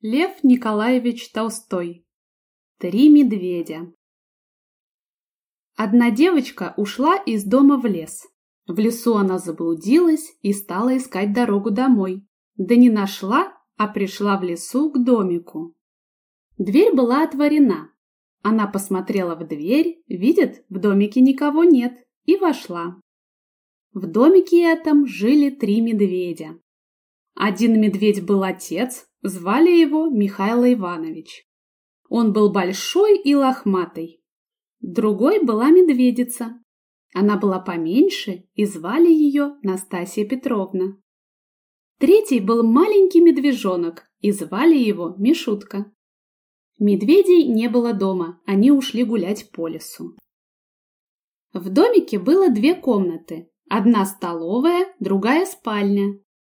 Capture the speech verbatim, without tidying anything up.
Лев Николаевич Толстой. Три медведя. Одна девочка ушла из дома в лес. В лесу она заблудилась и стала искать дорогу домой. Да не нашла, а пришла в лесу к домику. Дверь была отворена. Она посмотрела в дверь, видит, в домике никого нет, и вошла. В домике этом жили три медведя. Один медведь был отец, звали его Михаил Иванович. Он был большой и лохматый. Другой была медведица. Она была поменьше, и звали ее Настасья Петровна. Третий был маленький медвежонок, и звали его Мишутка. Медведей не было дома, они ушли гулять по лесу. В домике было две комнаты, одна столовая, другая спальня.